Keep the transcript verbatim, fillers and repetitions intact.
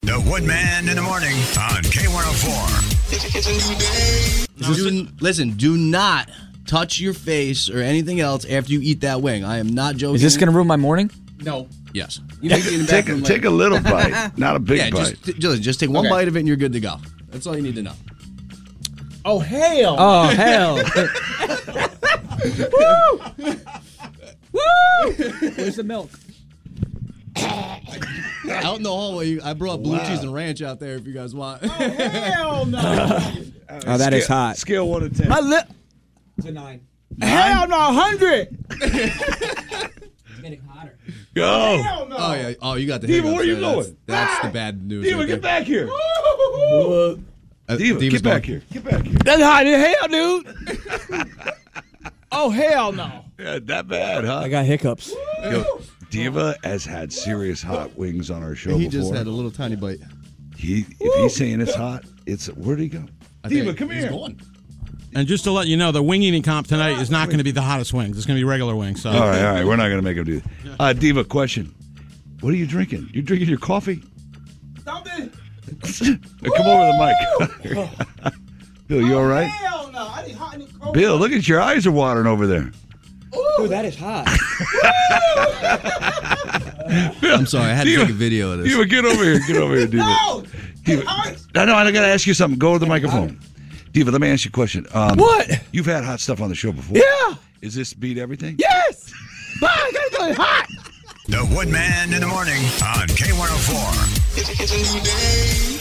The Woodman in the morning on K one oh four. It's, it's a new day. Do, listen, do not touch your face or anything else after you eat that wing. I am not joking. Is this going to ruin my morning? No. Yes. You take, take, a, take a little bite, not a big yeah, bite. Just, just, just take one okay. bite of it and you're good to go. That's all you need to know. Oh, hell. Oh, hell. Woo! Woo! Where's the milk? Out in the hallway, I brought blue Wow. cheese and ranch out there if you guys want. Oh, hell no. Oh, that scale, is hot. Scale one to ten. My lip. It's a nine. Hell no, one hundred. It's getting hotter. Go. Hell no. Oh, yeah. Oh, you got the Diva, hiccups where you there. That's, going? that's the bad news. Diva, right get there. back here. Uh, Diva, Diva's get back going. here. Get back here. That's hot as hell, dude. Oh, hell no. Yeah, that bad, huh? I got hiccups. Yo, Diva has had serious hot wings on our show He before. just had a little tiny bite. He, if he's saying it's hot, it's where'd he go? I Diva, think come he's here. Going. And just to let you know, the wing eating comp tonight is not going to be the hottest wings. It's going to be regular wings. So. All right, all right. We're not going to make him do that. Uh, Diva, question. What are you drinking? You drinking your coffee? Something. Come over the mic. Bill, you all right? Hell no. I need hot and cold. Bill, look at your eyes are watering over there. Dude, that is hot. I'm sorry. I had to Diva, take a video of this. Diva, get over here. Get over here, Diva. No. Diva. I know, I got to ask you something. Go to the microphone. Diva, let me ask you a question. Um, What? You've had hot stuff on the show before. Yeah. Is this beat everything? Yes. Bye. I gotta go. It's hot. The Woodman in the morning on K one oh four. It's, it's a new day.